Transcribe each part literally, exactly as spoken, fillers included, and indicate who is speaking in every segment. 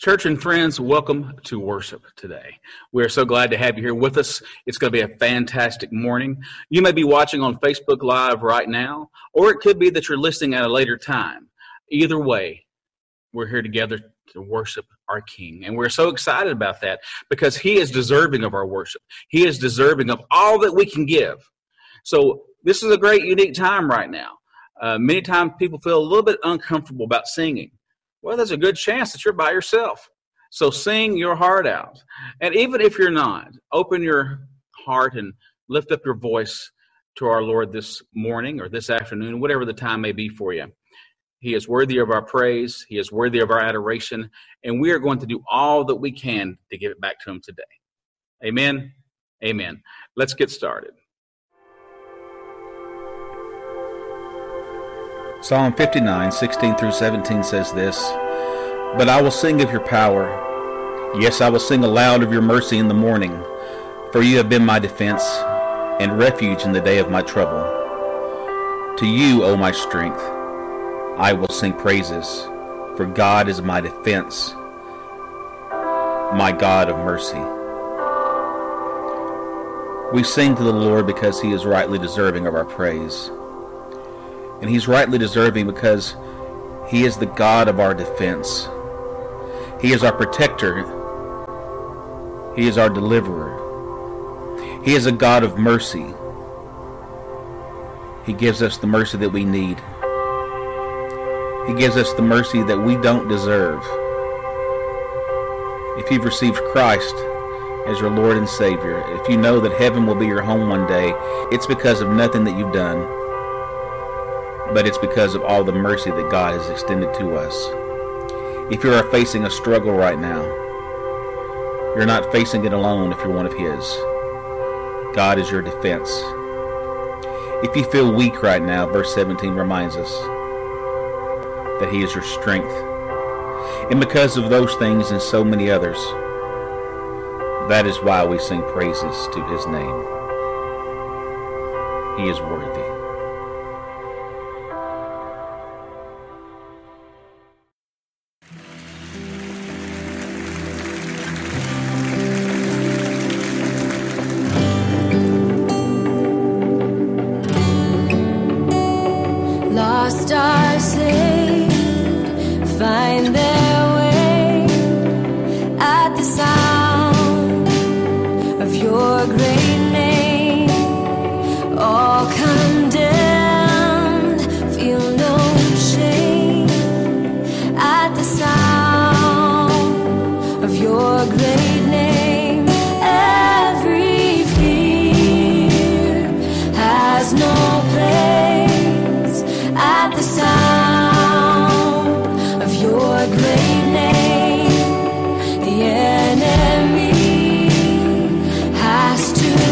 Speaker 1: Church and friends, welcome to worship today. We are so glad to have you here with us. It's going to be a fantastic morning. You may be watching on Facebook Live right now, or it could be that you're listening at a later time. Either way, we're here together to worship our King. And we're so excited about that because He is deserving of our worship. He is deserving of all that we can give. So this is a great, unique time right now. Uh, many times people feel a little bit uncomfortable about singing. Well, there's a good chance that you're by yourself. So sing your heart out. And even if you're not, open your heart and lift up your voice to our Lord this morning or this afternoon, whatever the time may be for you. He is worthy of our praise. He is worthy of our adoration. And we are going to do all that we can to give it back to Him today. Amen. Amen. Let's get started.
Speaker 2: Psalm fifty-nine, sixteen through seventeen says this, "But I will sing of your power. Yes, I will sing aloud of your mercy in the morning, for you have been my defense and refuge in the day of my trouble. To you, O my strength, I will sing praises, for God is my defense, my God of mercy." We sing to the Lord because He is rightly deserving of our praise. And He's rightly deserving because He is the God of our defense. He is our protector. He is our deliverer. He is a God of mercy. He gives us the mercy that we need. He gives us the mercy that we don't deserve. If you've received Christ as your Lord and Savior, if you know that heaven will be your home one day, it's because of nothing that you've done, but it's because of all the mercy that God has extended to us. If you are facing a struggle right now, you're not facing it alone if you're one of His. God is your defense. If you feel weak right now, verse seventeen reminds us that He is your strength. And because of those things and so many others, that is why we sing praises to His name. He is worthy.
Speaker 3: Lost are saved, find their way at the sound of your great name. All condemned, feel no shame at the sound of your great name. Every fear has no place at the sound of your great name. The enemy has to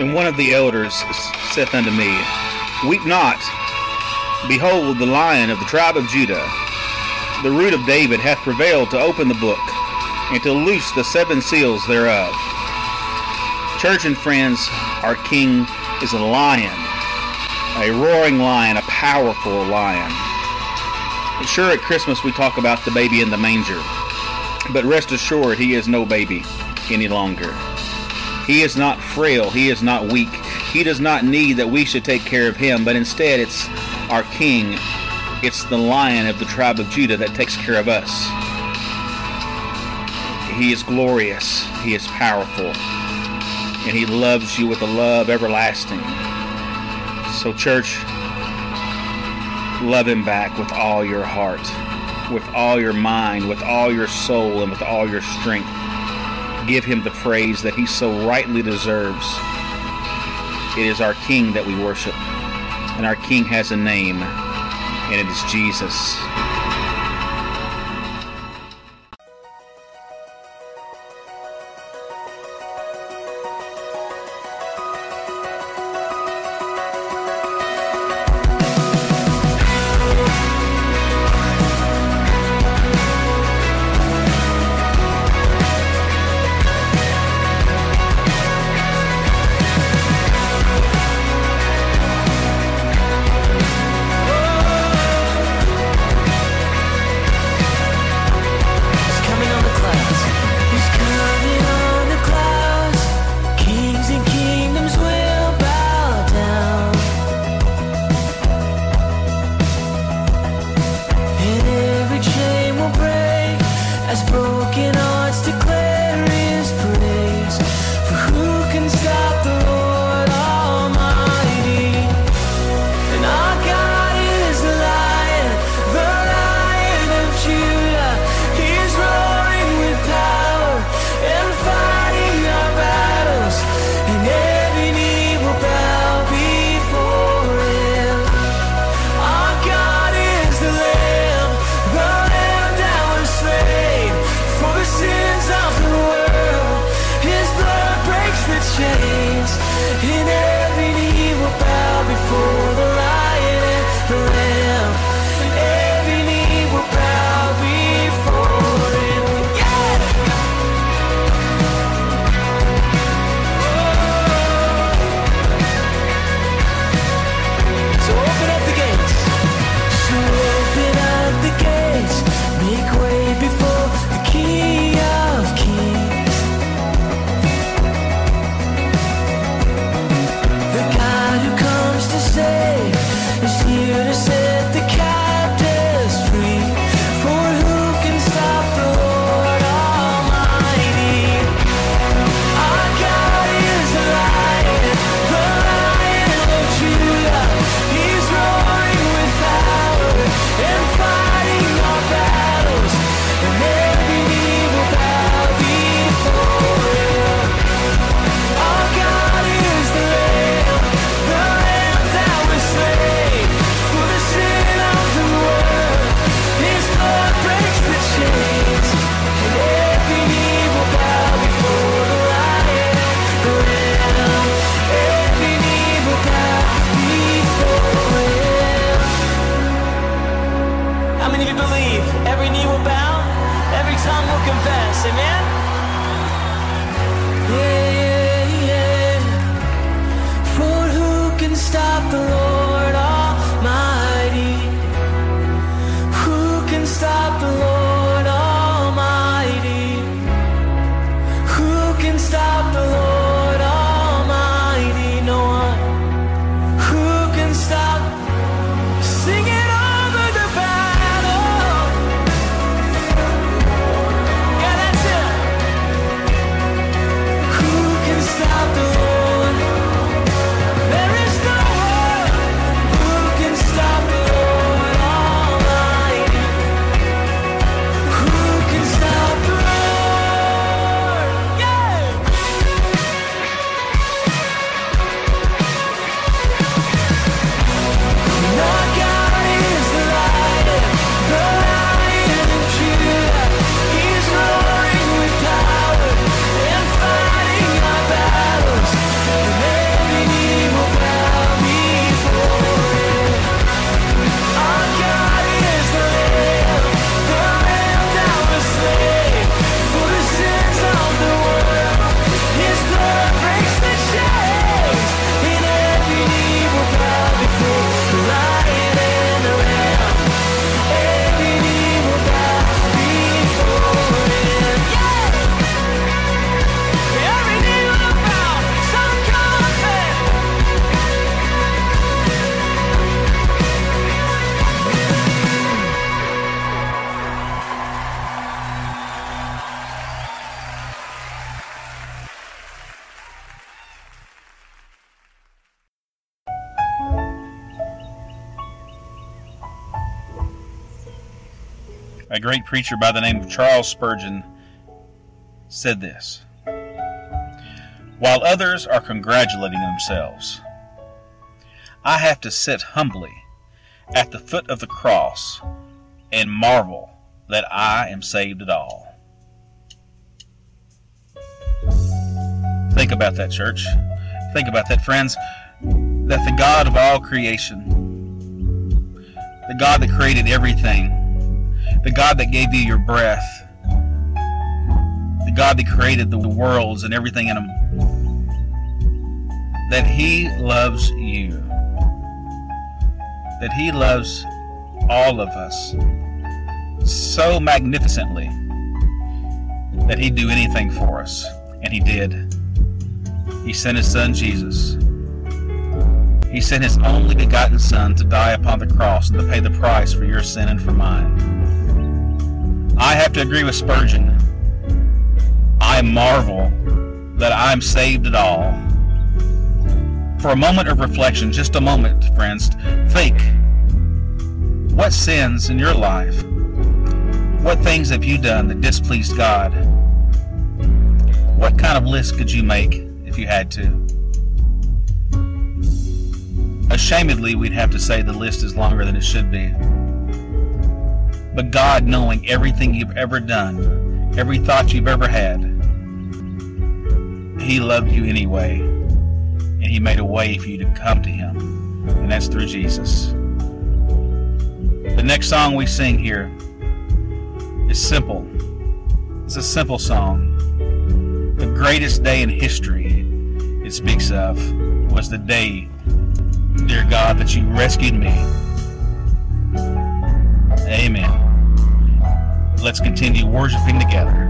Speaker 2: And one of the elders saith unto me, Weep not. Behold, the Lion of the tribe of Judah, the Root of David, hath prevailed to open the book, and to loose the seven seals thereof. Church and friends, our King is a lion, a roaring lion, a powerful lion. Sure, at Christmas we talk about the baby in the manger, but rest assured, he is no baby any longer. He is not frail. He is not weak. He does not need that we should take care of him, but instead it's our King. It's the Lion of the tribe of Judah that takes care of us. He is glorious. He is powerful. And he loves you with a love everlasting. So church, love him back with all your heart, with all your mind, with all your soul, and with all your strength. Give him the praise that he so rightly deserves. It is our King that we worship, and our King has a name, and it is Jesus.
Speaker 3: Stop the Lord. There is no one.
Speaker 2: A great preacher by the name of Charles Spurgeon said this: "While others are congratulating themselves, I have to sit humbly at the foot of the cross and marvel that I am saved at all." Think about that, church. Think about that, friends. That the God of all creation, the God that created everything, the God that gave you your breath, the God that created the worlds and everything in them, that He loves you, that He loves all of us so magnificently that He'd do anything for us, and He did. He sent His Son Jesus. He sent His only begotten Son to die upon the cross and to pay the price for your sin and for mine. I have to agree with Spurgeon. I marvel that I'm saved at all. For a moment of reflection, just a moment, friends, think. What sins in your life, what things have you done that displeased God? What kind of list could you make if you had to? Ashamedly, we'd have to say the list is longer than it should be. But God, knowing everything you've ever done, every thought you've ever had, He loved you anyway, and He made a way for you to come to Him, and that's through Jesus. The next song we sing here is simple. It's a simple song. The greatest day in history it speaks of was the day, dear God, that you rescued me. Amen. Let's continue worshiping together.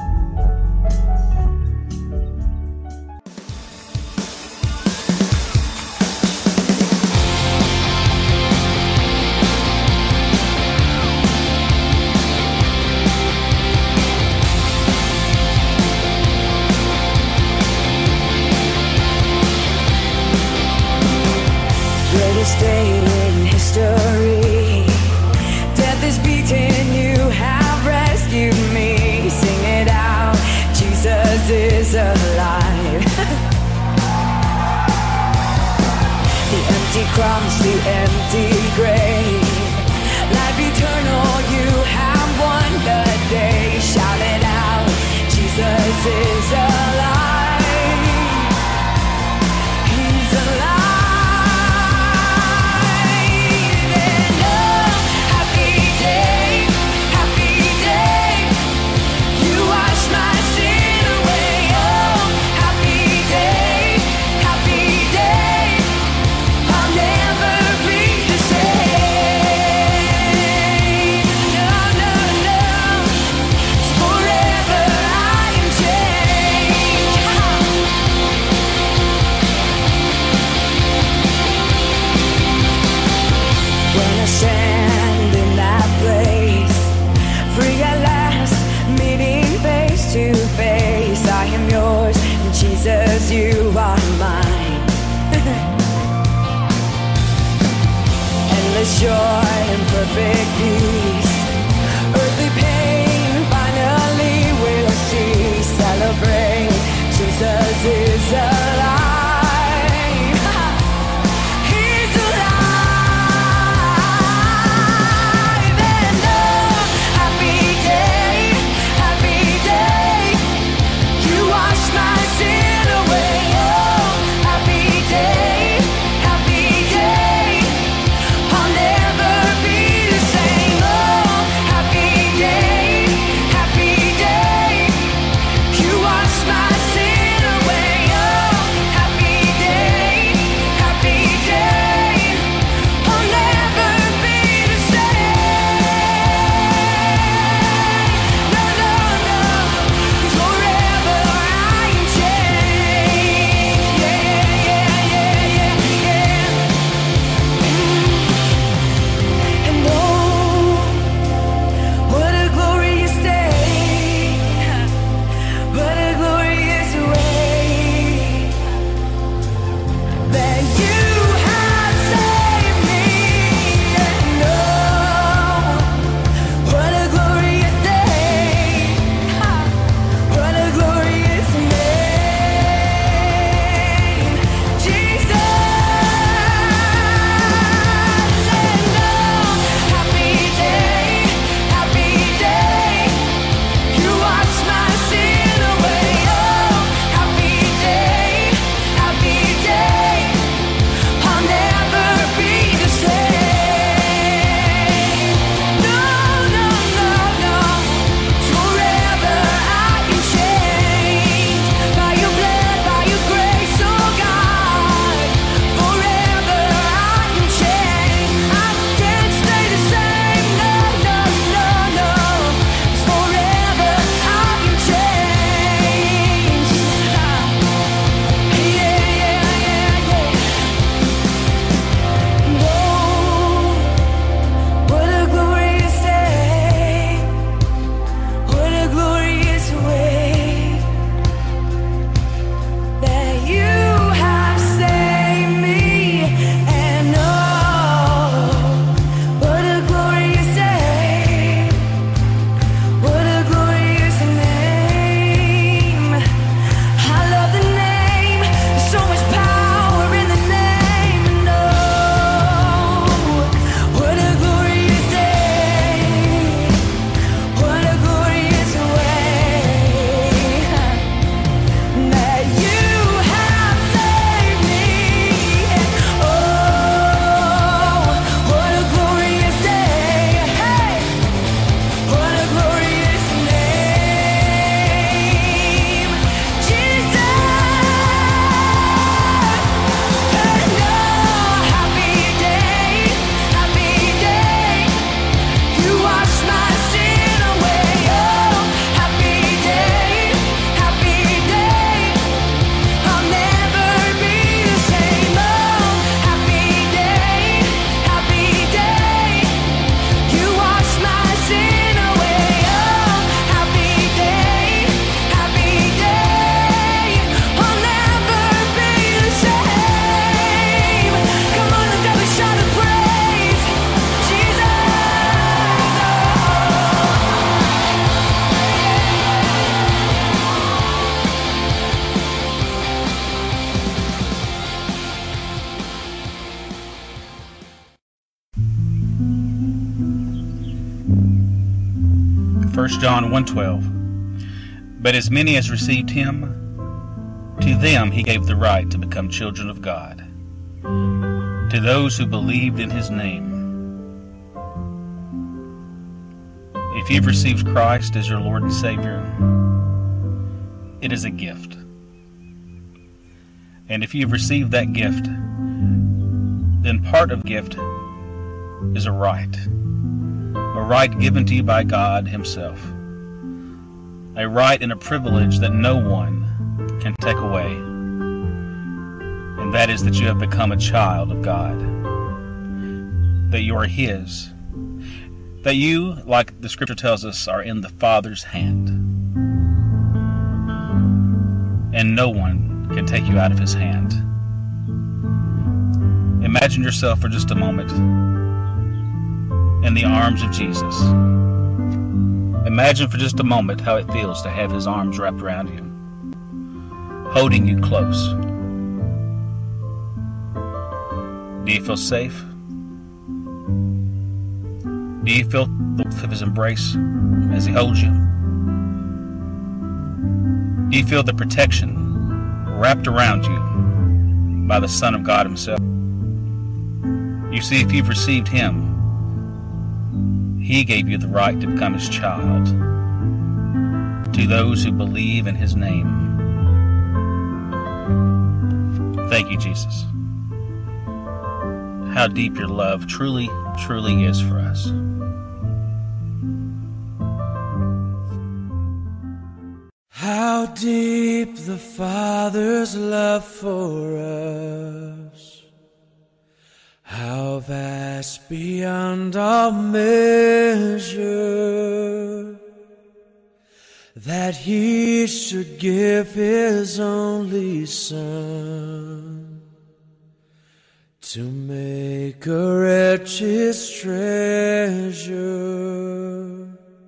Speaker 3: Greatest day in history. Death is beaten, you have rescued me. Sing it out, Jesus is alive. The empty cross, the empty grave, life eternal, you have won the day. Shout it out, Jesus is alive. He's alive.
Speaker 4: Say
Speaker 2: First John one twelve. But as many as received him, to them he gave the right to become children of God, to those who believed in his name. If you've received Christ as your Lord and Savior, it is a gift. And if you've received that gift, then part of gift is a right. A right given to you by God himself. A right and a privilege that no one can take away. And that is that you have become a child of God. That you are his. That you, like the scripture tells us, are in the Father's hand. And no one can take you out of his hand. Imagine yourself for just a moment in the arms of Jesus. Imagine for just a moment how it feels to have his arms wrapped around you, holding you close. Do you feel safe? Do you feel the warmth of his embrace as he holds you? Do you feel the protection wrapped around you by the Son of God himself? You see, if you've received him, he gave you the right to become his child, to those who believe in his name. Thank you, Jesus. How deep your love truly, truly is for us.
Speaker 3: How deep the Father's love for us, how vast beyond all measure, that he should give his only Son to make a wretch his treasure.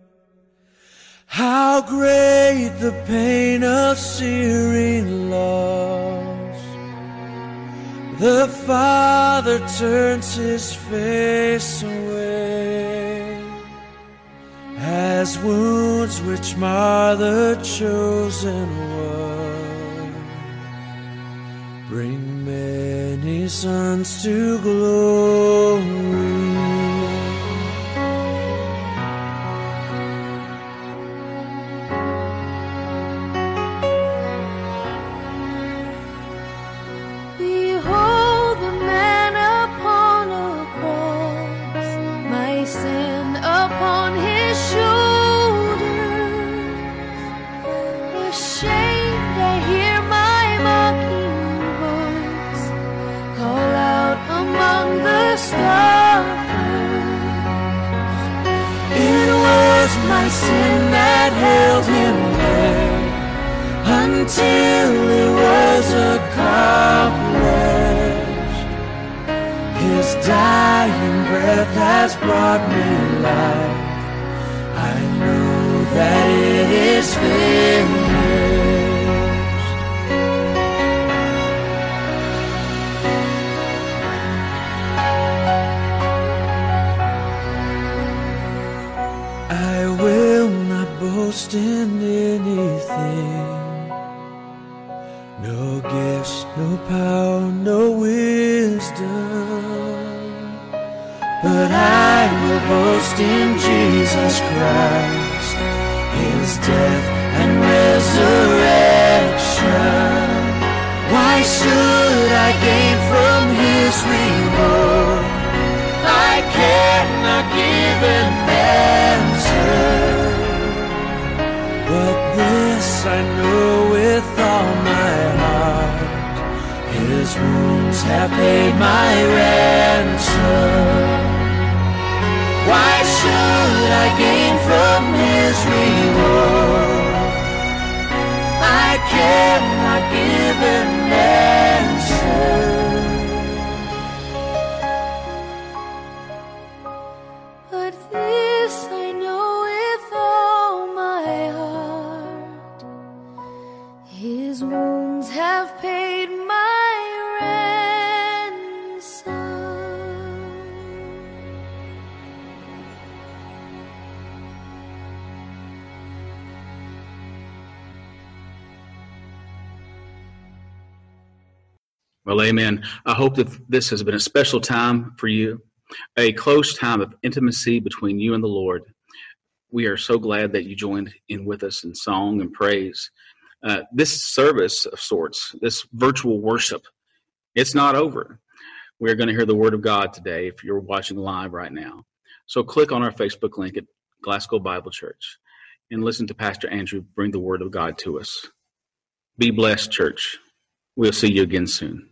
Speaker 3: How great the pain of searing loss, the Father turns his face away, as wounds which mar the chosen one bring many sons to glory. My sin that held him there until it was accomplished. His dying breath has brought me life. I know that it is finished. I will not boast in anything, no gifts, no power, no wisdom, but I will boast in Jesus Christ, his death and resurrection. Why should I gain from his reward? I cannot give an answer, but this I know with all my heart, his wounds have paid my ransom. Why should I gain from his reward? I cannot give an answer.
Speaker 1: Well, amen. I hope that this has been a special time for you, a close time of intimacy between you and the Lord. We are so glad that you joined in with us in song and praise. Uh, this service of sorts, this virtual worship, it's not over. We're going to hear the Word of God today if you're watching live right now. So click on our Facebook link at Glasgow Bible Church and listen to Pastor Andrew bring the Word of God to us. Be blessed, church. We'll see you again soon.